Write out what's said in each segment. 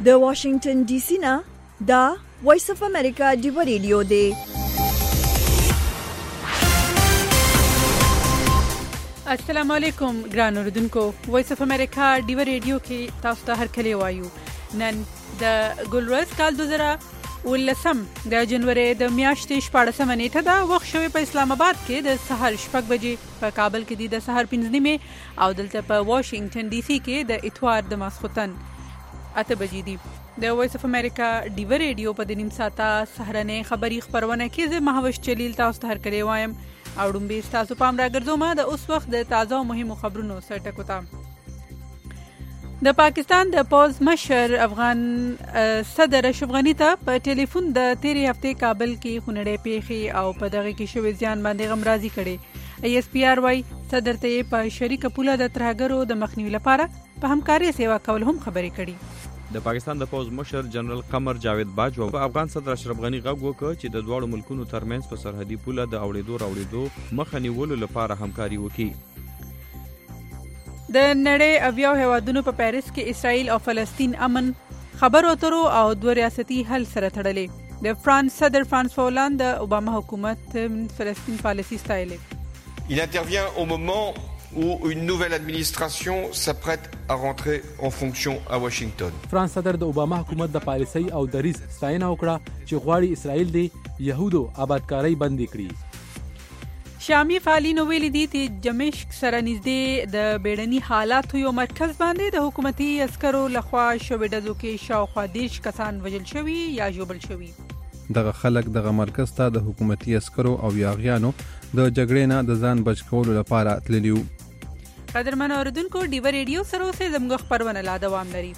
د واشنگټن ډي سي نه دا وایس اف امریکا ډیو ریډیو دی. السلام علیکم ګران اوردونکو. وایس اف امریکا ډیو ریډیو کې تاسو ته هرکلی وایو. نن د ګلورز کال 2019 د جنوري د میاشتې 14 نیټه دا وخت شوی په اسلام آباد کې د سحر 6 بجې، په کابل کې د سحر 5 نیمه او دلته په واشنگټن ډي سي کې د اتوار د ماسخوتن 8 بجې دي. د وایس اف امریکا ډیو ریډیو په د نیم ساعته سهرنې خبری خبرونه کې زه مهوش چلیل تاسو ته هرکلی وایم او ډومبه تاسو پام راګرځوم د اوس وخت د تازه او مهمو خبرونو سرټکو ته. د پاکستان د پوز مشر افغان صدر اشرف غنی ته په ټلیفون د تیرې هفته کابل کې خونړې پیښې او په دغه کې شوی زیان باندې غمرازي کړي. ای اس پی آر وايي صدر ته په شریک پوله د ترهګرو د مخنیوي لپاره په همکاري سیوا کول هم خبرې کړي. د پاکستان د پوز مشر جنرال قمر جاوید باجوا په افغان صدر اشرف غنی غږ وکړ چې د دواړو ملکونو ترمنځ په سرحدي پوله د اوړېدو مخنیولو لپاره همکاري وکړي. د نړۍ اویاو هیوادونو په پیرس کې اسرائیل او فلسطین امن خبرو اترو او دوه ریاستي حل سره تړلې. د فرانس صدر فرانسوا هولند د اوباما حکومت فلسطین پالیسی ستایلې. Il intervient au moment où une nouvelle administration s'apprête à rentrer en fonction à Washington. فرانس صدر د اوباما حکومت د پالیسي او دریځ ستاینه وکړه چې غواړي اسرائیل د يهودو آبادکاري بندي کړي. شامي فعالینو ویلي دي چې دمشق سره نږدې د بیړني حالاتو یو مرکز باندې د حکومتي عسکرو لخوا شوې ډزو کې شاوخوا 10 کسان وژل شوي یا ژوبل شوي. دغه خلک دغه مرکز ته د حکومتي عسکرو او یاغیانو د جګړې نه د ځان بچ کولو لپاره تللي وو. قدرمن اوردونکو ډیو ریډیو سره اوسه زموږ خبرونه لا دوام لري.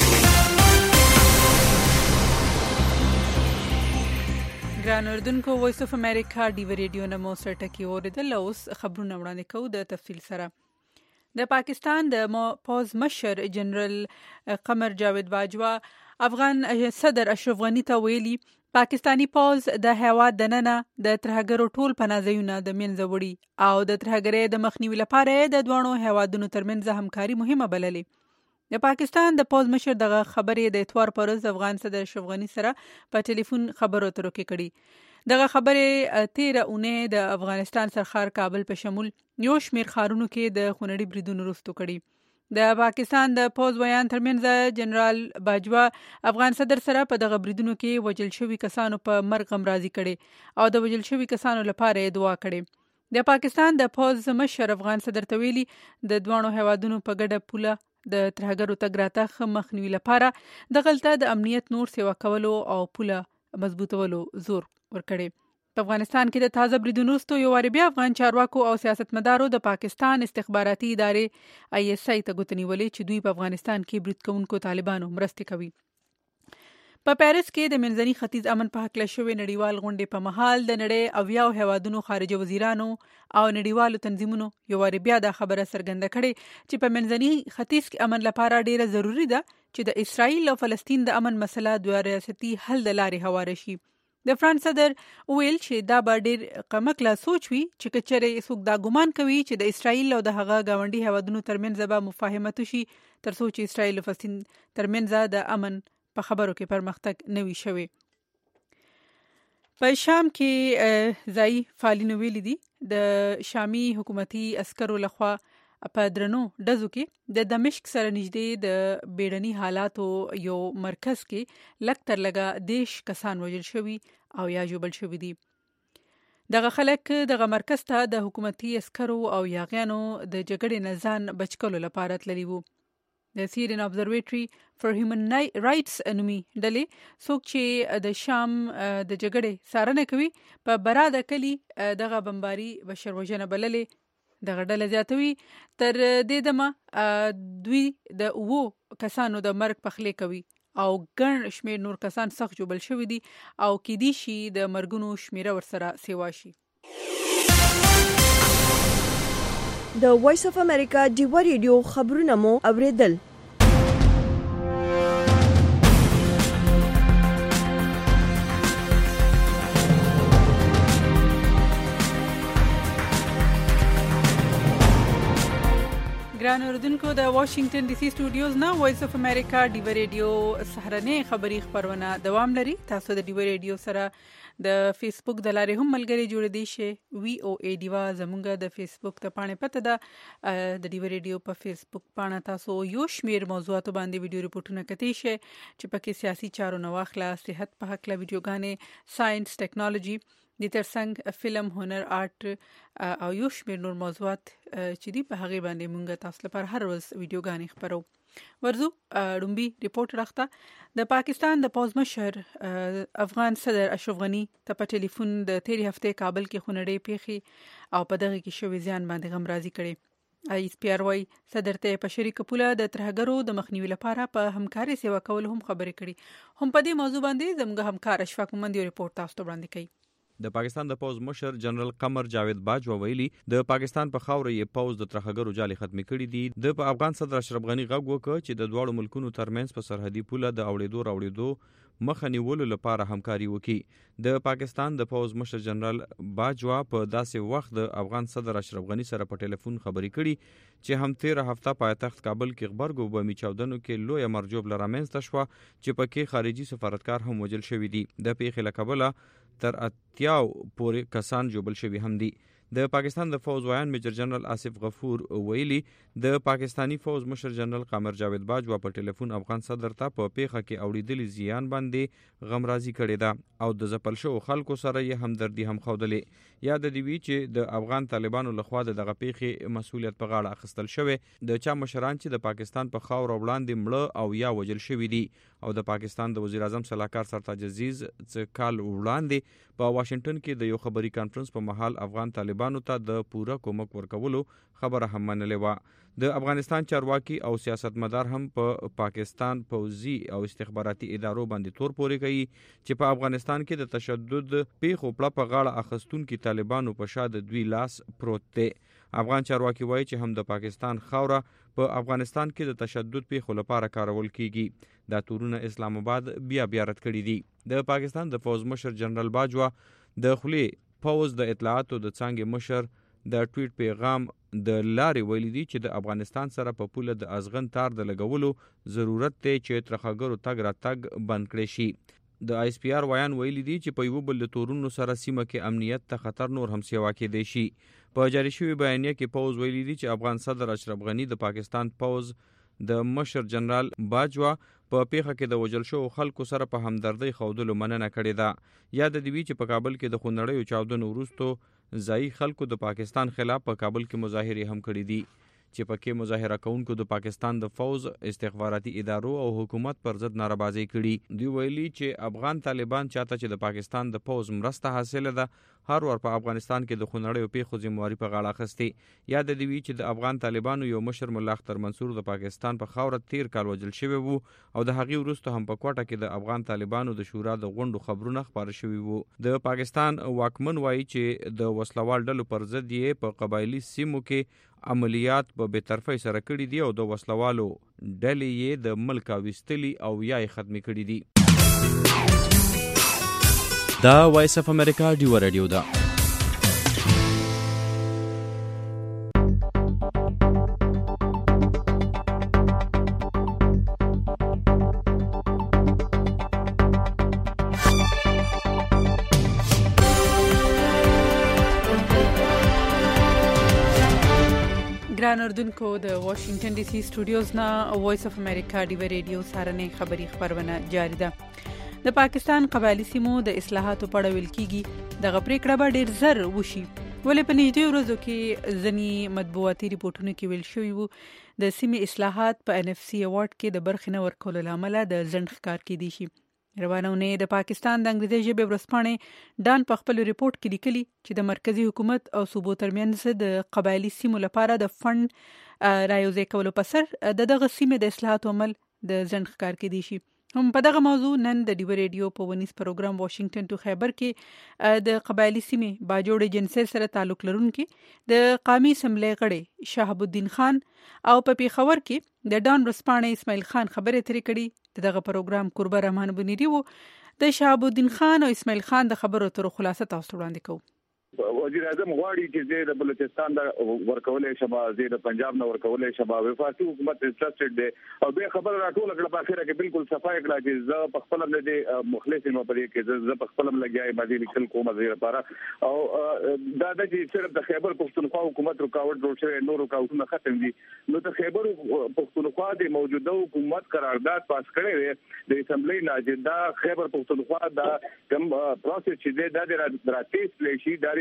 ګران اوردونکو وایس اف امریکا ډیو ریډیو نه مو سرټکی اوریدل. اوس خبرونه وړاندې کوو د تفصیل سره. د پاکستان د پوز مشر جنرال قمر جاوید باجوا افغان صدر اشرف غنی ته ویلي پاکستانی پوز د هیواد دننه د ترهګرو ټول پناهځایونه د منځه وړي او د ترهګرۍ د مخنیوي لپاره د دوه هیوادونو ترمنځ همکاري مهمه بللې. د پاکستان د پوز مشر دغه خبرې د اتوار پر ورځ افغان صدر اشرف غنی سره په ټلیفون خبرو اترو کې کړي. دغه خبرې 13 اونۍ د افغانستان سرخار کابل په شمول یو شمیر ښارونو کې د خونړي بریدونو وروسته کړي. د پاکستان د پوز بیان ترمنځ جنرال باجوا افغان صدر سره په دغه بریدونو کې وژل شوي کسانو په مرګ غمرازي کړي او د وژل شوي کسانو لپاره دعا کړي. د پاکستان د پوز مشر افغان صدر ته ویلي د دوه هیوادونو په ګډه پوله د ترهګرو تګ راتګ مخنیوي لپاره دغلته د امنیت نور سیوا کولو او پوله مضبوطولو زور ورکړي. په افغانستان کې د تازه بریدونو وروسته یو واری بیا افغان چارواکو او سیاستمدارو د پاکستان استخباراتي ادارې آی اس آی ته ګوتنی ولې چې دوی په افغانستان کې برید کوونکو طالبانو مرسته کوي. په پیرس کې د منځني ختیځ امن په حق له شوې نړیوال غونډې په مهال د نړۍ اویاو هیوادونو خارجه وزیرانو او نړیوالو تنظیمونو یو واری بیا دا خبره څرګنده کړې چې په منځني ختیځ کې امن لپاره ډیره ضروری ده چې د اسرائیل او فلسطین د امن مسله دوه ریاستي حل د لارې هواره شي. د فرانس صدر ویل چې دا به ډیر کمکله سوچ وي چې کچره څوک دا ګمان کوي چې د اسرائیل او د هغه گاونډي هیوادونو ترمنځ به مفاهمت شي تر څو چې اسرائیل او فلسطین ترمنځ د امن په خبرو کې پرمختګ نوي شوی. په شام کې ځای فعالینو ویلي دي د شامي حکومتي عسکرو لخوا په درنو ډزو کې د دمشق سره نږدې د بیړني حالاتو یو مرکز کې لږ تر لږه 10 کسان وژل شوي او یا ژوبل شوي دي. دغه خلک دغه مرکز ته د حکومتي عسکرو او یاغیانو د جګړې نه ځان بچ کولو لپاره تللي وو. د سیرین ابزرویټري فار هیومن رائټس انومي ډلې څوک چې د شام د جګړې څارنه کوي په براده کلی دغه بمباري بشروژنه بللې. دغه ډله زیاتوي تر دې دمه دوی د 9 کسانو د مرګ پخلی کوي او ګڼ شمیر نور کسان سخت جوبل شوي دي او کېدی شي د مرګونو شمیره ورسره سیوا شي. د وایس اف امریکا ډیو ریډیو خبرونه مو اوریدل. ګران اوردونکو د واشنگټن ډي سي سټوډیوز نه وایس اف امریکا ډیو ریډیو سهرنې خبری خبرونه دوام لري. تاسو د ډیو ریډیو سره د فیسبوک د لارې هم ملګری جوړ دي شي. وی او ای ډیوا زمونږ د فیسبوک ته پاڼه پته ده د ډیو ریډیو په فیسبوک پاڼه تاسو یو شمیر موضوعات باندې ویډیو ریپورتونه کتی شي چې پکې سیاسي چارو نو واخله، صحت په حق لا ویډیوګانې، ساينس، ټیکنالوژي، د ترڅنګ فلم، هنر، آرت او یو شمیر نور موضوعات چې دی په هغه باندې مونږ تاسو لپاره هر ورځ ویډیوګانې خبرو. ورزو ډومبي ریپورت راخته د پاکستان د پوز مشر افغان صدر اشرف غنی ته په ټلیفون د تیری هفته کابل کې خونړې پیخي او په دغه کې شوې زیان باندې غم راضي کړي. ایس پی آر واي صدر ته په شریک پوله د ترهګرو د مخنیوي لپاره په همکاري سیوا کول هم خبرې کړي. هم په دې موضوع باندې زموږ همکار اشفاق مومند یو ریپورت تاسو ته وړاندې کوي. د پاکستان د پوز مشر جنرال قمر جاوید باجوا ویلي د پاکستان په خاوره یې پوز د ترهګرو جالي ختمي کړي دي. د په افغان صدر اشرف غنی غږ وکړ چې د دواړو ملکونو ترمنځ په سرحدي پوله د اوړېدو مخه نیولو لپاره همکاري وکړي. د پاکستان د پوز مشر جنرال باجوا په داسې وخت د افغان صدر اشرف غنی سره په ټلیفون خبرې کړي چې هم 13 هفته پایتخت کابل کې خبرګو بمی چاودنو کې لوی مرجوب لرامنځته شو چې پکې خارجي سفارتکار هم وجل شوی دي. د پیښې لکبله تر 80 پورې کسان جوبل شوی هم دي. د پاکستان د فوز وایان میجر جنرال آصف غفور ویلي د پاکستانی فوز مشر جنرال قمر جاوید باجوا په ټلیفون افغان صدر ته په پیښه کې اوریدلي زیان باندې غمرازي کړې ده او د زپل شو خلکو سره یې همدردي هم خوده. یاد دی وی چې د افغان طالبانو لخوا دغه پیښې مسؤلیت په غاړه اخیستل شوی د چا مشران چې د پاکستان په خاور وړاندې مړه او یا وجل شوی دي او د پاکستان د وزیر اعظم صلاحکار سرتاج عزیز څه کال وړاندې په واشنگټن کې د یو خبري کانفرنس په محل افغان طالبانو ته د پوره کومک ورکولو خبره هم منلې و. د افغانستان چارواکي او سیاستمدار هم په پاکستان پوځي او استخباراتي ادارو باندې تور پورې کوي چې په افغانستان کې د تشدد پیښو په غاړه اخستونکو طالبانو په شاده دوی لاس پروت دی. افغان چارواکي وایي چې هم د پاکستان خاوره په افغانستان کې د تشدد پیښو لپاره کارول کیږي. دا تورونه اسلام آباد بیا رد کړي دي. د پاکستان د فوز مشر جنرال باجوا د خلی پوز د اطلاعاتو د څنګه مشر د ټویټ پیغام د لارې ویلي دي چې د افغانستان سره په پوله د ازغن تار د لګولو ضرورت دی چې ترهګرو تګ را تګ بند کړي شي. د ایس پی آر وایان ویلي دي چې په یو بل تورونو سره سیمه کې امنیت ته خطر نور هم سیوا کېدی شي. په جاری شوی بیانیه کې پوز ویلي دي چې افغان صدر اشرف غنی د پاکستان پوز د مشر جنرال باجوا په پیښه کې د وجل شو خلکو سره په همدردی خودلو مننه کړې ده. یاد دی چې په کابل کې د خونړیو چاودنو وروسته ځای خلکو د پاکستان خلاف په کابل کې مظاهره هم کړې دي چې پکې مظاهره کوونکو د پاکستان د فوز استخباراتي ادارو او حکومت پر ضد ناربازي کړي. دی ویلي چې افغان طالبان چاته چې د پاکستان د فوز مرسته حاصله ده هر ور په افغانستان کې د خونړیو پیښو ذمہواری په غاړه اخستې. یاد دی چې د افغان طالبانو یو مشر مولا اختر منصور د پاکستان په خاوره 13 کال وجل شوی وو او د هغې وروسته هم په کوټه کې د افغان طالبانو د شورا د غونډو خبرونه خبر شوي وو. د پاکستان واکمن وایي چې د وسلوال ډلو پر ضد یې په قبایلی سیمو کې عملیات په بېطرفۍ سره کړي دي او د وسلوالو ډلې یې د ملک ویستلي او یا یې ختمي کړي دي. دا وایس اف امریکا ډیو ریډیو ده. ګران اردوونکو د واشنگټن ډي سي سټوډیوز نه وایس اف امریکا ډیو ریډیو سارنې خبری خبرونه جاری ده. د پاکستان قبایلی سیمو د اصلاحاتو په اړه ویل کیږي د غپریکړه به ډیر زر وشي ولې په نږدې ورځو کې ځنی مطبوعاتي ریپورتونو کې ویل شوی وو د سیمې اصلاحات په ان اف سی ایوارډ کې د برخې نه ورکولو لامل د ځنډ ښکار کېدی شي. روانونه د پاکستان د انګریزي ژبې ورځپاڼې ډان په خپل ریپورت کې لیکلي چې د مرکزی حکومت او صوبو ترمنځ د قبایلی سیمو لپاره د فند رايوځای کولو په سر دغه سیمې د اصلاحاتو عمل د ځنډ ښکار کېدی شي. هم په دغه موضوع نن د ډیو ریډیو په ونیس پروګرام واشنگټن ټو خیبر کې د قبایلی سیمې باجوړ جنسل سره تعلق لرونکي د قومي اسمبلی غړي شهاب الدین خان او په پیښور کې د ډان ورځپاڼې اسماعیل خان خبرې اترې کړي. دغه پروګرام قربه رحمان بنيري وو. د شهاب الدین خان او اسماعیل خان د خبرو تر خلاصه تاسو وړاندې کوو. وزیر اعظم غواړي چې د بلوچستان د ورکولې شبا د پنجاب نه ورکولې شبا وفاقي حکومت انټرسټډ دی او به خبر راټول کړه په اخره کې بالکل صفای کړه چې زه په خپل د مخلص نو پرې کې زه په خپل لګیای مزید لیکل کوم زیر لپاره او دا د چې صرف د خیبر پښتونخوا حکومت رکاوټ جوړ شوی نور رکاوټونه ختم دي نو د خیبر پښتونخوا د موجوده حکومت قرارداد پاس کړی دی د اسمبلی نه دا خیبر پښتونخوا دا کوم پروسس چې د راتېس لشي د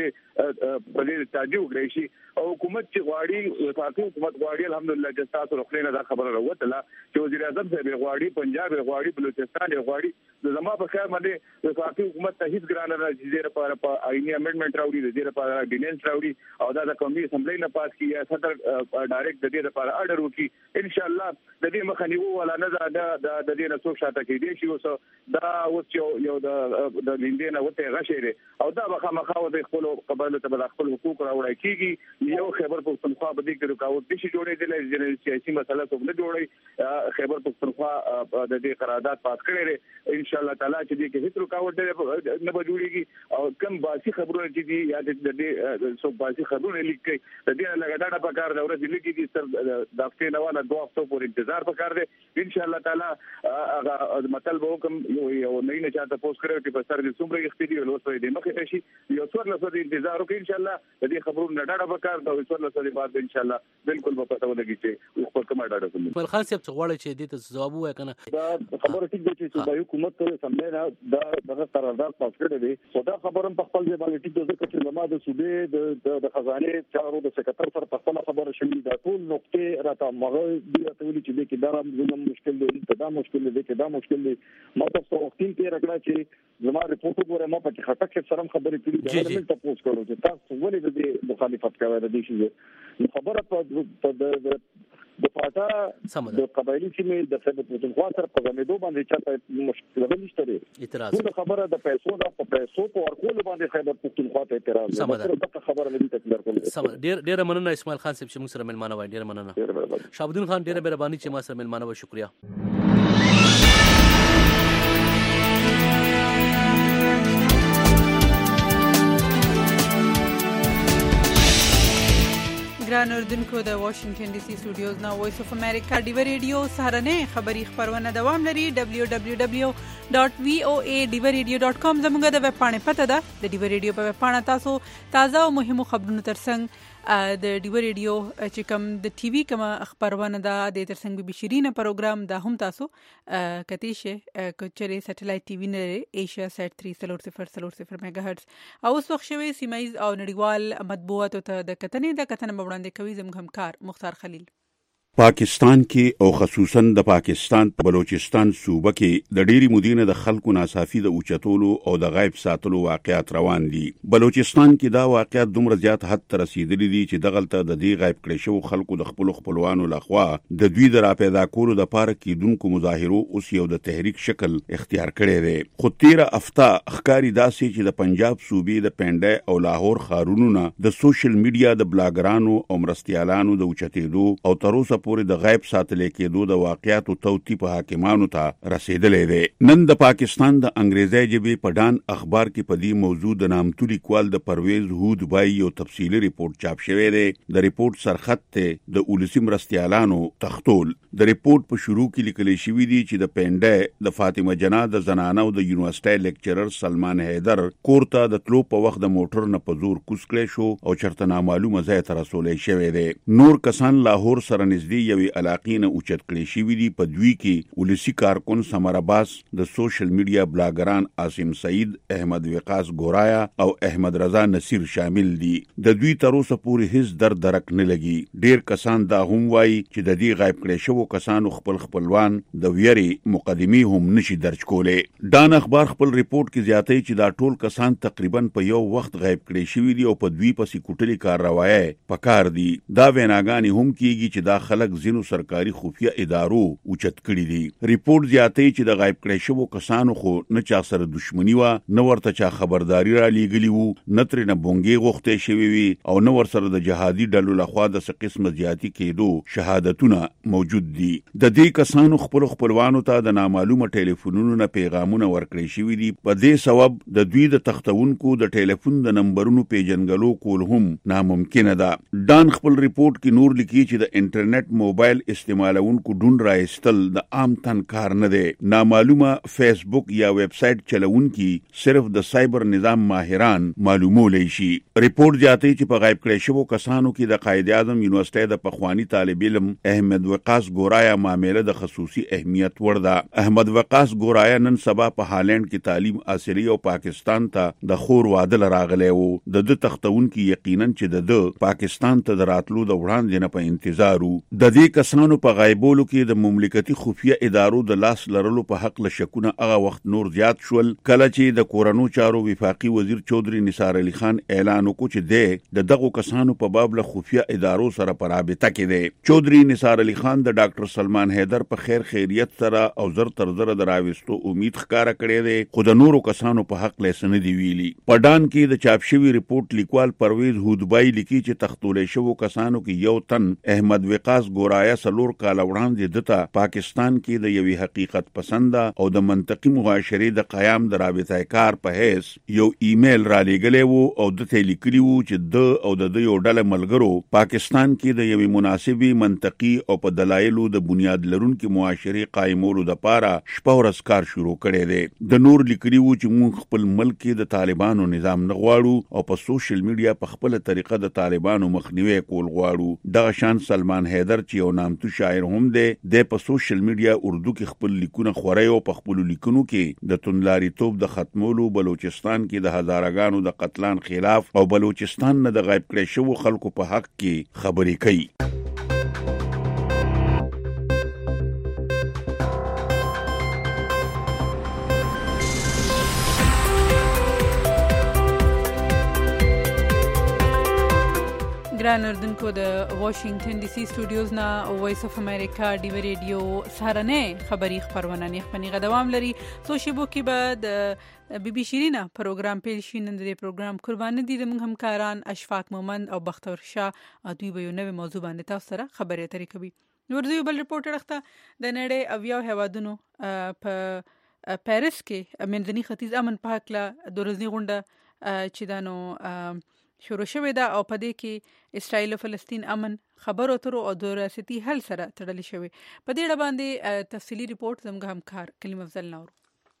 په دې تاجو غړي شي او حکومت چې غواړي وفاقي حکومت غواړي الحمدلله چې تاسو خپل دا خبره راوته چې وزیر اعظم صاحب غواړي پنجاب غواړي بلوچستان غواړي د زما په خیال باندې وفاقي حکومت ته هیڅ ګران نه چې لپاره په آئینی امندمنت راوړي د دې لپاره ډیننس راوړي او دا د قومي اسمبلی نه پاس کیږي صدر ډایرکټ د دې لپاره اډر وکړي ان شاء الله د دې مخنیوي ولا نه د دې نه څو شاته کې دي چې دا اوس یو د لیندې نه وته غشيره او دا بخمخه د خپل قبایل ته د خپل حقوق راوړی کیږي یو خیبر پښتونخوا په دې کې رکاوټ نشي جوړېدل چې سیاسي مسله څه نه جوړي خیبر پښتونخوا د دې قرارداد پاس کړي ان شاء الله تعالی چې دې کې هیڅ رکاوټ نه جوړيږي او کم باسي خبرونه چې دي یا د دې سو باسي خبرونه لیکي د دې لګډاډه په کار دا ورځ لیکي دي تر د هفته نه والا 2 هفتو پورې انتظار وکړ دي ان شاء الله تعالی هغه مطلب وکم یو نه چاته پوسټ کړو چې په سر دې څومره اختیاري ولوسوي د مخه شي یو څور لسه انتظار وکړي ان شاء الله د دې خبرونو ډاډه وکړ دا څور لسه بعد ان شاء الله بالکل په پته ولګي چې خپل کومه ډاډه کوم بل خاص څه غواړي چې دې ته جواب وای کنه دا خبره ټیک دي چې صوبایي حکومت ته سمې نه دا قرارداد پاس کړی دی او دا خبره په خپل ځای باندې ټیک ده چې زموږ د صوبې د خزانه چارو د سکرټر سره په خپل خبره شوې دا ټول نقطې راته مغه دي ته ویلي چې کې دا مشکل دی دا مشکل دی دا مشکل دی ما تاسو وختین کې راکړه چې زما ریپورت وګورم ما په خټک سره خبرې کړې دا تاسو کولو چې تاسو ولې د مخالفت کوي د دې شی خبره په د فاټا د قبایلی سیمې د خیبر پښتونخوا سره په غمېدو باندې چاته مشکل نشته دی اعتراض د خبره د پیسو په ورکول باندې خیبر پښتونخوا ته اعتراض د خبره لدی تکرار کول ډیر مننه اسماعیل خان صاحب چې موږ سره ملمانه وای ډیر مننه شابدین خان ډیر مهرباني چې ما سره ملمانه و شکریا ګران اردوونکو د واشنگټن ډي سي سټوډیوز نه وایس اف امریکا ډیو ریډیو سهارنې خبری خبرونه دوام لري www.voaDivaRadio.com زموږ د ویب پاڼې پته ده د ډیو ریډیو په ویب پاڼه تاسو تازه او مهمو خبرونو ترڅنګ د ډیو ریډیو چې کوم د ټي وي کوم خبرونه ده د ترڅنګ بي شيرینه پروګرام ده هم تاسو کتی شي کچري سټلایټ ټي وي نه ایشیا سټ 300 میگا هرتز او اوس وخت شوي سیمایز او نړیوال مطبوعاتو ته د کتنې وړاندې کوي زموږ همکار مختار خلیل پاکستان کې او خصوصا د پاکستان په بلوچستان صوبه کې د ډېری مدینه د خلکو ناصافي د اوچتولو او د غیب ساتلو واقعیات روان دي. بلوچستان کې دا واقعیات دومره زیات حد ته رسیدلي دي چې دغلته د دې غیب کړي شو خلکو د خپلوانو لخوا د دوی د راپیدا کولو د پاره کېدونکو مظاهرو اوس یو د تحریک شکل اختیار کړی دی. خو تیره هفته ښکاري داسې چې د پنجاب صوبې د پنډای او لاهور ښارونو د سوشل میډیا د بلاګرانو او مرستیالانو د اوچتېدو او تر اوسه پورې د غیب ساتلې کېدو د واقعیاتو توتی په حاکمانو ته رسیدلې ده. نن د پاکستان د انګریزي ژبې په ډان اخبار کې په دې موضوع د نامتو لیکوال د پرویز هود بای یو تفصیلی ریپورت چاپ شوی دی. د ریپورت سرخط ته د اولسی مرستیالانو تختول. د ریپورت په شروع کې لیکل شوی دی چې د پنډه د فاطمه جنا د زنانه او د یونیورسيټي لیکچرر سلمان حیدر کورته د تلو په وخت د موټر نه په زور کوس کړی شو او چرته نامعلومه ځای ته رسولې شوی دی. نور کسان لاهور سره نږدې یوې علاقې نه اوچت کړي شوي دي. په دوی کې ولسی کارکون سمر عباس، د سوشل میډیا بلاګران عاصم سعید، احمد وقاص ګورایا او احمد رضا نصیر شامل دي. د دوی تر اوسه پورې هیڅ درک نه لګي. ډیر کسان دا هم وایي چې د دې غیب کړي شوو کسانو خپلوان د ویری مقدمي هم نشي درج کولای. ډان اخبار خپل ریپورت کې زیاتوي چې دا ټول کسان تقریبا په یو وخت غیب کړي شوي دي او په دوی پسې کوټلي کار روایت پکار دي. دا ویناګانی هم کیږي چې دا خلک خلک ځینو سرکاري خفیه ادارو اوچت کړي دي. ریپورت زیاتوي چې د غایب کړی شوو کسانو خو نه چا سره دښمني وه، نه ورته چا خبرداري را لیږلي وو، نه ترېنه بونګې غوښتې شوې وي او نه ورسره د جهادي ډلو لخوا د څه قسمه زیاتي کېدو شهادتونه موجود دي. د دې کسانو خپلوانو ته د نامعلومه ټلیفونونو نه پیغامونه ورکړی شوي دي. په دې سبب د دوی د تختونکو د ټلیفون د نمبرونو پیژنګلو کول هم ناممکنه ده. ډان خپل ریپورت کې نور لیکي چې د انټرنیټ موبایل استعمالونکو ډون راایستل د عام تن کار نه دی. نامعلومه فیسبوک یا ویب سایټ چلونکي صرف د سایبر نظام ماهران معلومولی شي. ریپورت زیاتوي چې په غایب کړی شوو کسانو کې د قائد اعظم یونیورسيټي د پخوانی طالب علم احمد وقاص ګورایا معامله د خصوصي اهمیت وړ ده. احمد وقاص ګورایا نن سبا په هالند کې تعلیم حاصلي او پاکستان ته د خور واده لراغلی وو. د تختونکو یقینا چې د پاکستان ته د راتلو د وړاندې نه په انتظار وو. د دې کسانو په غایبولو کې د مملکتي خفیه ادارو د لاس لرلو په حق له شکونه هغه وخت نور زیات شول کله چې د کورونو چارو وفاقي وزیر چودري نثار علي خان اعلان وکړ چې د دغه کسانو په باب له خفیه ادارو سره په رابطه کې دی. چودري نثار علي خان د ډاکټر سلمان حیدر په خیر خیریت سره او زر تر زر د راوستو امید ښکارا کړی دی، خو د نورو کسانو په حق لیسن دی ویلي. په ډان کې د چاپ شوی ریپورت لیکوال پرویز هودبای لیکي چې تختولې شوو کسانو کې یو تن احمد وقاص ګورایا سلور کال وړاندې دته پاکستان کې د یوې حقیقت پسند او د منطقي معاشري د قیام د رابطه کار په هیڅ یو ایمیل را لېږلی وو او دته لیکلی وو چې د او د یو ډله ملګرو پاکستان کې د یوې مناسبي منطقي او په دلایلو د بنیاد لرونکو معاشري قائمولو د پاره شپه ورځ کار شروع کړی دی. د نور لیکلی وو چې موږ خپل ملک کې د طالبانو نظام نه غواړو او په سوشل میډیا په خپل طریقه د طالبانو مخنیوي کول غواړو. دغه شان سلمان حیدر چې یو نامتو شاعر هم دی، د په سوشل میډیا اردو کې خپل لیکونه خوري او په خپل لیکونو کې د توندلاري توپ د ختمولو، بلوچستان کې د هزارګانو د قتلان خلاف او بلوچستان نه د غایب کړی شوو خلکو په حق کې خبرې کوي. ګران اردوونکو، د واشنگټن ډي سي سټوډیوز نه وایس اف امریکا ډیو ریډیو سهارنۍ خبری خبرونه نه خپنیغه دوام لري. سو شیبو کې به د بي بي شیرینا پروګرام پیل شي. نن د پروګرام قربان دي د موږ همکاران اشفاق مومند او بختور شاه. دوی به یو نوې موضوع باندې تاسو سره خبرې اترې کوي. ورځي بل ریپورټ راخته د نړۍ او یو هوادونو په پاریس کې منځني ختیځ امن په حق له دورزنی غونډه چې دانو شروع شوې ده او په دې کې اسرائیل او فلسطین امن خبرو اترو او د ریاستي حل سره تړلې شوې. په دې اړه باندې تفصیلی ریپورت زموږ همکار کلیم افضل نور.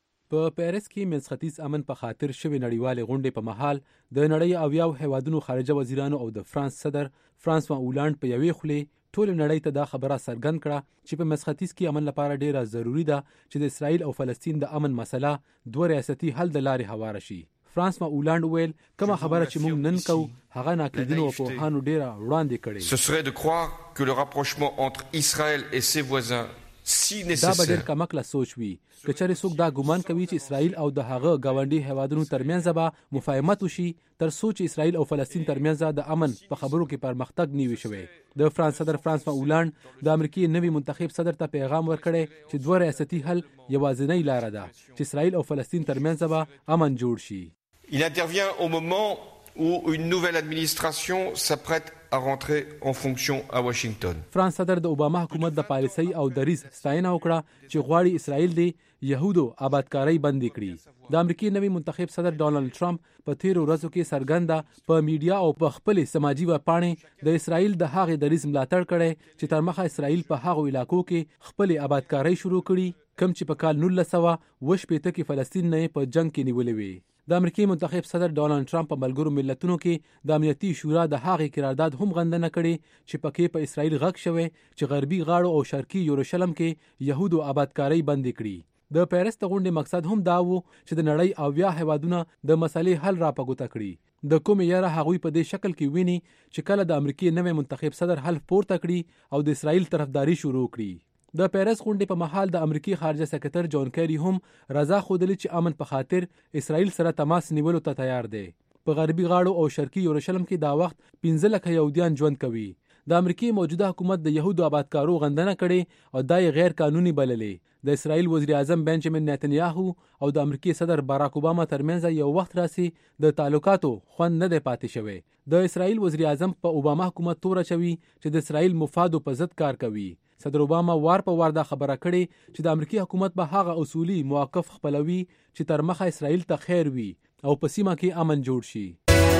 په پاریس کې منځ ختیځ امن په خاطر شوې نړیوالې غونډې په مهال د نړۍ او یو هیوادونو خارجه وزیرانو او د فرانس صدر فرانسوا اولانډ په یوې خولې ټول نړۍ ته دا خبره څرګند کړه چې په منځ ختیځ کې امن لپاره ډیره ضروری ده چې د اسرائیل او فلسطین د امن مسله دوه ریاستي حل د لارې هواره شي. فرانسوا اولانډ ویل کومه خبره چې موږ نن کوو هغه ناقدینو او پوهانو ډیره وړاندې کړي. Ce serait de croire que le rapprochement entre Israël et ses voisins si nécessaire. دا به ډېر کمک له سوچ وي که چېرې څوک دا ګمان کوي چې اسرائیل او د هغه ګاونډي هیوادونو ترمنځ به مفاهمت وشي تر څو چې اسرائیل او فلسطین ترمنځ د امن په خبرو کې پرمختګ نیوي شوی. د فرانس صدر فرانسوا اولانډ د امریکای نوي منتخب صدر ته پیغام ورکړی چې دوه ریاستي حل یوازینۍ لار ده چې اسرائیل او فلسطین ترمنځ به امن جوړ شي. Il intervient au moment où une nouvelle administration s'apprête à rentrer en fonction à Washington. فرانس صدر د اوباما حکومت د پالیسۍ او دریځ ستاینه وکړه چې غواړي اسرائیل د يهودو آبادکاري بند کړي. د امریکای نوي منتخب صدر ډونالد ټرمپ په تیر ورځو کې څرګنده په میډیا او په خپل سماجی وپاڼې د اسرائیل د هغې دریځ ملاتړ کړي چې تر مخه اسرائیل په هغو علاقو کې خپل آبادکاري شروع کړي کوم چې په کال 1948 کې فلسطین نه په جنگ کې نیولې وي. د امریکای منتخب صدر ډونالد ټرمپ په ملګرو ملتونو کې د امنیتي شورا د هغې قرارداد هم غندنه کړې چې پکې په اسرائیل غږ شوی چې غربي غاړو او شرقي یروشلم کې يهودو آبادکاري بند کړي. د پاریس د غونډې مقصد هم دا و چې د نړۍ او بیا هیوادونه د مسلې حل را پګوته کړي. د کومې یاره هغوی په دې شکل کې ویني چې کله د امریکای نوی منتخب صدر حل پورته کړي او د اسرائیل طرفداري شروع کړي. د پیرس غونډې په محل د امریکای خارجه سکرټر جون کیری هم رضا خوده چې امن په خاطر اسرائیل سره تماس نیولو ته تیار دی. په غربي غاړو او شرقي یروشلم کې دا وخت 15 لک یهودیان ژوند کوي. د امریکای موجوده حکومت د يهودو آبادکارو غندنه کړې او دا غیر قانوني بللې. د اسرائیل وزیر اعظم بنجامین نتنیاهو او د امریکای صدر باراک اوباما ترمنځ یو وخت راسي د تعلقاتو خوند نه دی پاتې شوی. د اسرائیل وزیر اعظم په اوباما حکومت تور اچوي چې د اسرائیل مفادو په ضد کار کوي. صدر اوباما وار په وار دا خبره کړې چې د امریکای حکومت به هغه اصولي موقف خپلوي چې تر مخه اسرائیل ته خیر وي او په سیمه کې امن جوړ شي.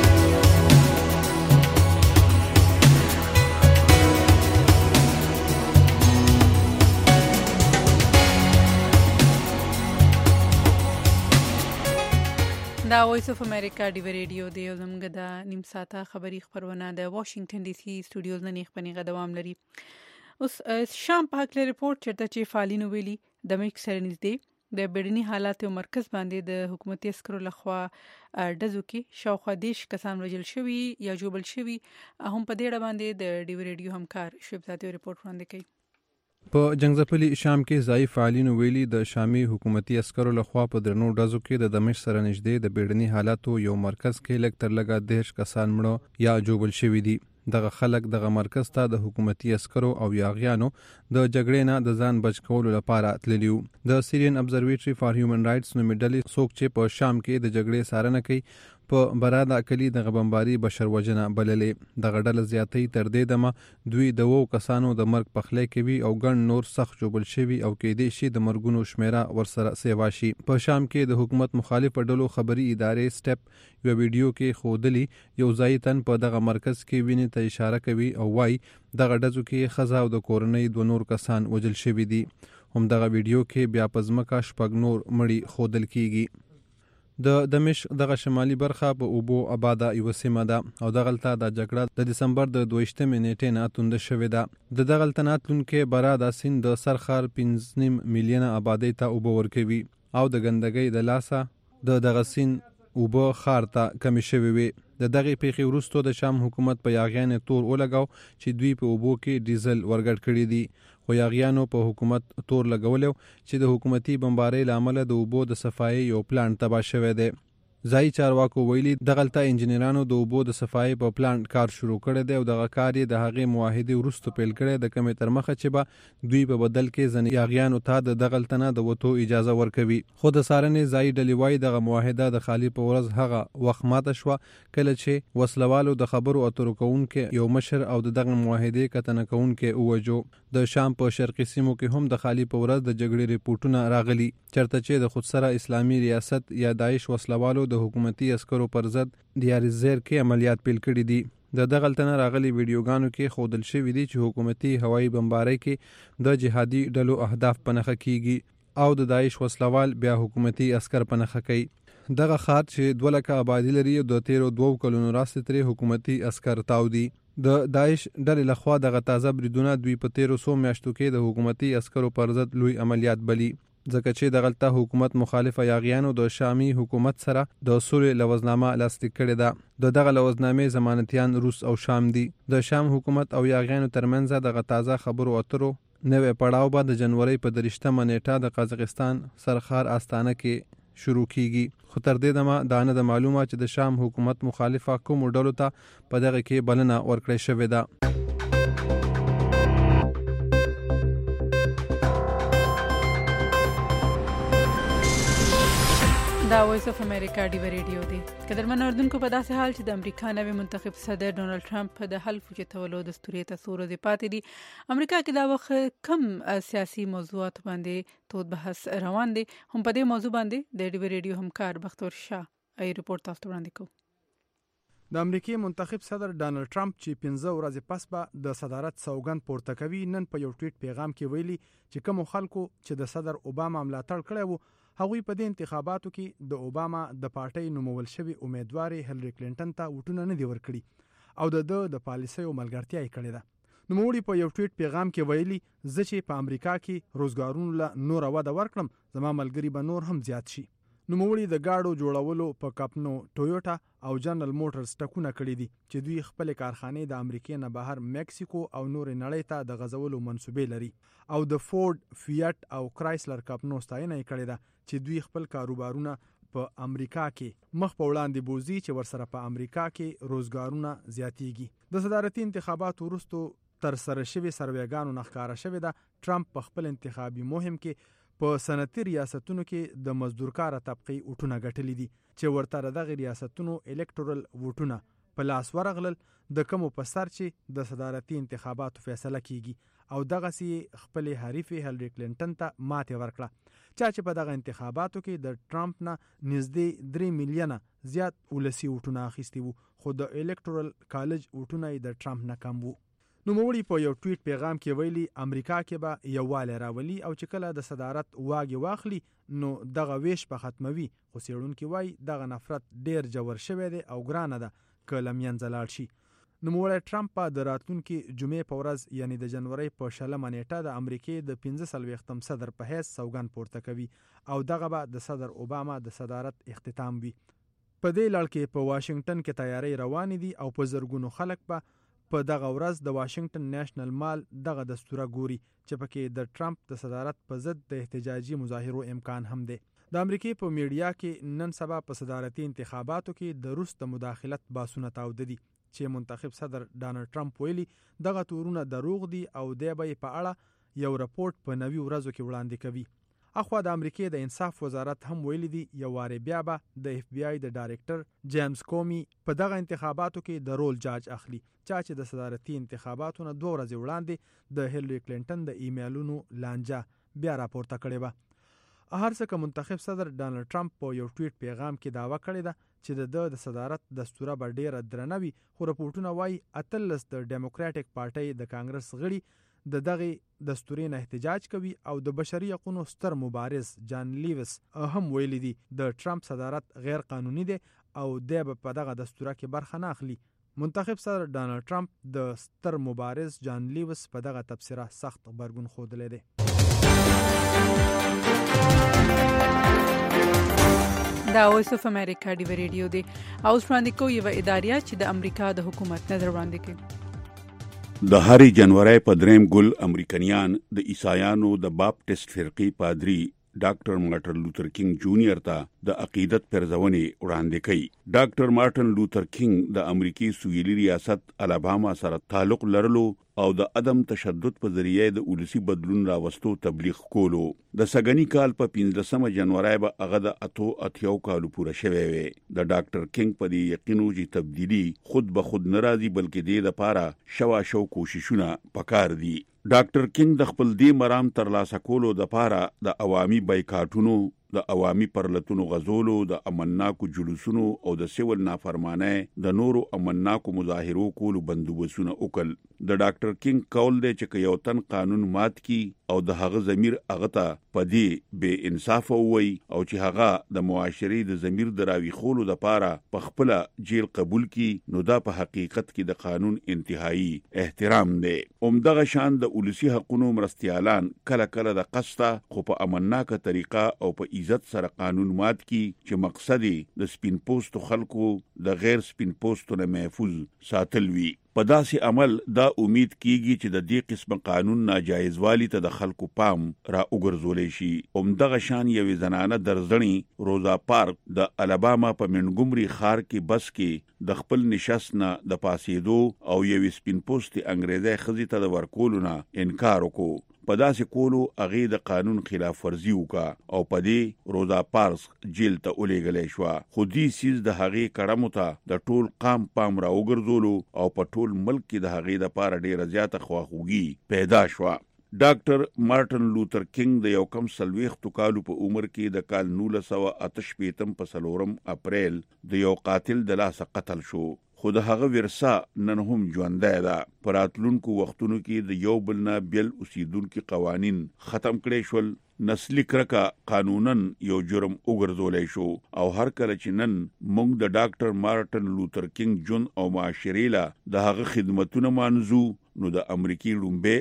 دا وایس اف امریکا ډیو ریډیو دی او زموږ د نیم ساعته خبری خبرونه د واشنگټن ډي سي سټوډیوز نه خبرونه دوام لري. اوس شام په حق ریپورت چرته چې فعالینو ویلي د امریکا سره نږدې د بیړني حالات او مرکز باندې د حکومتي عسکرو لخوا ډزو کې شاوخوا 10 کسان وژل شوي یا جوړل شوي. هم په دې اړه باندې د ډیو ریډیو همکار شعیب زاده ریپورت وړاندې کوي. په جنگځپلي شام کې ځای فعالینو ویلي د شامي حکومتي عسکرو لخوا په درنو ډزو کې د دمشق سره نږدې د بیړني حالاتو یو مرکز کې لږ تر لږه 10 کسان مړه یا جوړل شوي دي. دغه خلک دغه مرکز ته د حکومتي عسکرو او یاغیانو د جګړې نه د ځان بچ کولو لپاره تللی وو. د سیریان ابزرویټري فار هیومن رائټس نومې ډلې څوک چې په شام کې د جګړې څارنه کوي په براده کلی د بمباري بشر وژنه بللې. دغه ډله زیاتې تر دې دمه دوی د 2 کسانو د مرګ پخلی کوي او ګڼ نور سخت جوړل شوي او کېدې شي د مرګونو شمیره ورسره سیوا شي. په شام کې د حکومت مخالف ډلو خبري ادارې سټپ یو ویډیو کې خودلی یو ځای تن په دغه مرکز کې ویني ته اشاره کوي او وايي دغه ډزو کې خزا او د کورنۍ 2 نور کسان وژل شوي دي. هم دغه ویډیو کې بیا پزمکه شپږ نور مړي خودل کیږي. د دمشق دغه شمالي برخه په اوبو آباده یو سیمه ده او دغلته د جګړه د دسمبر د 22 نیټې نه توند شوې ده. د دغلته ناتلونکې براده سیند د سرخر 5.5 میلیونه آبادی ته اوبه ورکوي او د ګندګۍ د لاسه د دغه سیند اوبه خار ته کمی شوې وي. د دغه پیښې وروسته د شام حکومت په یاغیانو تور ولګاو چې دوی په اوبو کې ډیزل ورګډ کړي دي. خو یاغیانو په حکومت تور لګولیو چې د حکومتي بمبارۍ لامل د اوبو د صفایي یو پلانټ تباه شوی دی. ځای چارواکو ویلي دغلته انجینرانو د اوبو د صفایي په پلانټ کار شروع کړی دی او دغه کار یې د هغې معاهدې وروسته پیل کړی د کمې تر مخه چې به دوی په بدل کې ځینې یاغیانو ته د دغلته نه د وتو اجازه ورکوي. خو د څارنې ځای ډلې وایي دغه معاهده د خالي په ورځ هغه وخت ماته شوه کله چې وسلوالو د خبرو اترو کوونکي یو مشر او دغه معاهدې کتنه کوونکي ووژو. د شام په شرقي سیمو کې هم د خالي په ورځ د جګړې ریپورتونه راغلي چرته چې د خودسره اسلامي ریاست یا داعش وسلوالو د حکومتي عسکرو پر ضد دیار الزیر کې عملیات پیل کړي دي. د دغلته نه راغلي ویډیوګانو کې ښودل شوي دي چې حکومتي هوایي بمبارۍ کې د جهادي ډلو اهداف په نښه کیږي او د داعش وسلوال بیا حکومتي عسکر په نښه کوي. دغه ښار چې 2 لکه آبادي لري د 13 کلونو راستې ترې حکومتي عسکر تاو دي. د داعش ډلې لخوا دغه تازه بریدونه دوی په 1300 میاشتو کې د حکومتي عسکرو پر ضد لوی عملیات بلی ځکه چې دغلته حکومت مخالفه یاغیانو د شامي حکومت سره د صلح لوزنامه لاسلیک کړې ده. د دغه لوزنامې ضمانتیان روس او شام دي. د شام حکومت او یاغیانو ترمنځ دغه تازه خبرو اترو نوې پړاو به د جنوري په 30 نیټه د قزاقستان سرخار آستانه کې شروع کیږي. خو تر دې دمه دا نه د معلومه چې د شام حکومت مخالفه کومو ډلو ته په دغه کې بلنه ورکړې شوې ده. دا وایس اف امریکا ډیو ریډیو دی. قدرمن اوردونکو په داسې حال چې د امریکا نوی منتخب صدر ډونالد ټرمپ د حلف اوچتولو دستوري ته څو ورځې پاتې دي. امریکا کې دا وخت کم سیاسي موضوعات باندې تود بحث روان دي. هم په دې موضوع باندې د ډیو ریډیو همکار بختور شاه ای ریپورت تاسو ته وړاندې کوو. د امریکای منتخب صدر ډونالد ټرمپ چې 15 ورځې پس به د صدارت سوګند پورته کوي نن په یو ټویټ پیغام کې ویلي چې کوم خلکو چې د صدر اوباما ملاتړ کړی وو هغوی په دې انتخاباتو کې د اوباما د پارټۍ نومول شوی امیدوار هیلری کلینټن ته وټونه نه دی ورکړي او د پالیسیو ملګرتیا یې کړې ده. نوموړي په یو ټویټ پیغام کې ویلي زه چې په امریکا کې روزګارونو له نور وده ورکړم زما ملګری به نور هم زیات شي. نوموړي د گاډو جوړولو په کپنو ټویوټا او جنرال موټرز ټکونه کړي دي چې دوی خپل کارخانې د امریکا نه بهر مکسیکو او نور نړۍ ته د غزولو منسوبې لري او د فورد، فیات او کرایسلر کپنو ستاینه کړي ده چې دوی خپل کاروبارونه په امریکا کې مخ په وړاندې بوزي چې ورسره په امریکا کې روزګارونه زیاتیږي. د صدارتي انتخاباتو وروسته تر سره شوي سروېګانو نه ښکاره شوې ده ټرمپ په خپل انتخابي مهم کې په صنعتي ریاستونو کې د مزدورکاره طبقې ووټونه ګټلي دي چې ورته دغه ریاستونو الکټورل ووټونه په لاس ورغلل د کومو په سر چې د صدارتي انتخاباتو فیصله کیږي او دغسې خپل حریف هیلری کلینټن ته ماتې ورکړه چې په دغه انتخاباتو کې د ټرمپ نه نږدې 3 میلیونه زیات ولسی ووټونه اخیستي وو خو د الکټورل کالج ووټونه یې د ټرمپ نه کم وو. نوموړي په یو ټویټ پیغام کې ویلي امریکا کې به یووالی راولي او چې کله د صدارت واګې واخلي نو دغه ویش به ختموي خو څېړونکي وایي دغه نفرت ډیر ژور شوی دی او ګرانه ده که له منځه لاړ شي. نوموړی ټرمپ په د راتلونکي جمعې په ورځ یعنی د جنورۍ په 20 نیټه د امریکې د 45م صدر په حیث سوګند پورته کوي او دغه به د صدر اوباما د صدارت اختتام وي. په دې لړ کې په واشنگټن کې تیاری روانې دي او په زرګونو خلک به په دغه ورځ د واشنگټن نېشنل مال دغه دستوره ګوري چې پکې د ټرمپ د صدارت په ضد د احتجاجي مظاهرو امکان هم دی. د امریکې په میډیا کې نن سبا په صدارتي انتخاباتو کې د روس د مداخلت باسونه تاوده دي چې منتخب صدر ډانلډ ټرمپ ویلي دغه تورونه دروغ دي او دی به په اړه یو رپورټ په 90 ورځو کې وړاندې کوي. اخوا د امریکې د انصاف وزارت هم ویلي دي یو واري بیا به د اف بی آی د ډایرکټر جیمز کومی په دغه انتخاباتو کې د رول جاج اخلي چې د صدارتي انتخاباتو نه 2 ورځې وړاندې د هیلری کلینټن د ایمیلونو لانجه بیا راپورته کړې وه. هر څه که منتخب صدر ډانلډ ټرمپ په یو ټویټ پیغام کې دعوه کړې ده چې د صدارت دستوره به ډیره درنه وي خو راپورټونه وایي 18 د ډیموکراټک پارټۍ د کانګرس غړي د دغه دستورې نه احتجاج کوي او د بشري حقوقو ستر مبارز جان لیوس هم ویلي دي د ټرمپ صدارت غیر قانوني دی او دی په دغه دستوره کې برخه نه اخلي. منتخب صدر ډانلډ ټرمپ د ستر مبارز جان لیوس په دغه تبصره سخت غبرګون ښودلی دی. دا وایس اف امریکا دی ریډیو دی او وړاندې کوي یو ادارې چې د امریکا د حکومت نظر وړاندې کوي. د هرې جنورۍ په 3 ګل امریکایان د عیسایانو د باپټیست فرقې پادری ډاکټر مارټن لوتر کینګ جونیئر ته د عقیدت پرځونې وړاندې کوي. ډاکټر مارټن لوتر کینګ د امریکای سویلي ریاست الاباما سره تعلق لرلو او د عدم تشدد په ذریعه د ولسی بدلون راوستو تبلیغ کولو. د سګنی کال په 15 جنورۍ به هغه د 88 کالو پوره شوی وي. د ډاکټر کینګ په دې یقینو چې تبدیلی خود به خود ناراضي بلکې د لپاره شو کوششونه پکار دي. ډاکټر کینګ د خپل دې مرام ترلاسه کولو د لپاره د عوامي بایکاټونو د عوامي پرلتونو غزولو د امنناکو جلوسونو او د سیول نافرمانه د نورو امنناکو مظاهرو کولو بندوبسونه وکړل. د ډاکټر کینګ کول دی چې یو تن قانون مات کی او د هغه ضمیر هغه ته پدې بے انصاف وي او چې هغه د معاشري د ضمیر دراوي خولو د پاره په خپل جیل قبول کی نو دا په حقیقت کې د قانون انتهایی احترام دی. عمدغه شان د ولسی حقوقو مرستيالان کله کله د قصده خو په امنناکه طریقه او په عزت سره قانون مات کی چې مقصد د سپین پوستو خلکو د غیر سپین پوستو نه محفوظ ساتل وي. په داسې عمل دا امید کیږي چې د دې قسم قانون ناجایز والی ته د خلکو پام را وګرځولې شي. عمدغه شان یوې زنانه درځنی روزا پارک د الاباما په منګومري ښار کې بس کې د خپل نشست نه د پاسېدو او یوې سپین پوستي انګریزي ښځې ته د ورکولو نه انکار وکړو. په داسې کولو هغه د قانون خلاف ورزي وکړه او په دې روزا پارس جیل ته ولېږلې شو. خو دې سیز د هغه کړمو ته د ټول قام پام را وګرځولو او په ټول ملک کې د هغه د پاره ډیره زیاته خواخوږي پیدا شو. ډاکټر مارټن لوتر کینګ د یو کم 40 کالو په عمر کې د کال 1988 په 4 اپریل د یو قاتل د لاسه قتل شو. خو د هغه ورثه نن هم ژوندۍ ده. په راتلونکو وختونو کې د یو بل نه بیل اوسیدونکو قوانین ختم کړي شول. نسلی کرکه قانونن یو جرم وګرځولای شو او هر کله چې نن موږ د ډاکټر مارټن لوتر کینګ جون او معاشري له د هغه خدمتونه مانزو نو د امریکای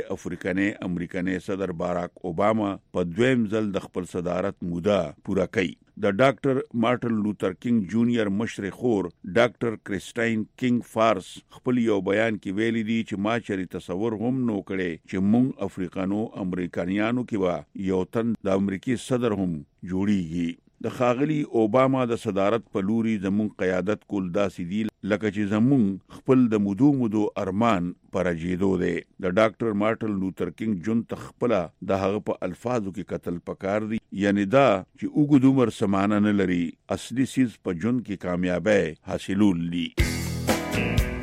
لومبه امریکاني صدر باراک اوباما په دویم ځل د خپل صدارت موده پوره کړي. د ډاکټر مارټن لوتر کینګ جونیئر مشر خور ډاکټر کریسټاین کینګ فارس خپل یو بیان کې ویلي دي چې ما چری تصور هم نو کړي چې موږ افریقانو امریکایانو کې وا یو تن د امریکای صدر هم جوړیږي. د خاغلی اوباما د صدارت په لوري زمون قیادت کول داسې دی لکه چې زمونږ خپل د مودو ارمان پرجیدو دی. د ډاکټر مارټن لوتر کینګ جون تخپل د هغه په الفاظو کې قتل پکار دی، یعنی دا چې وګد عمر سمانه نه لري، اصلي سیز په جون کې کامیابی حاصلول دي.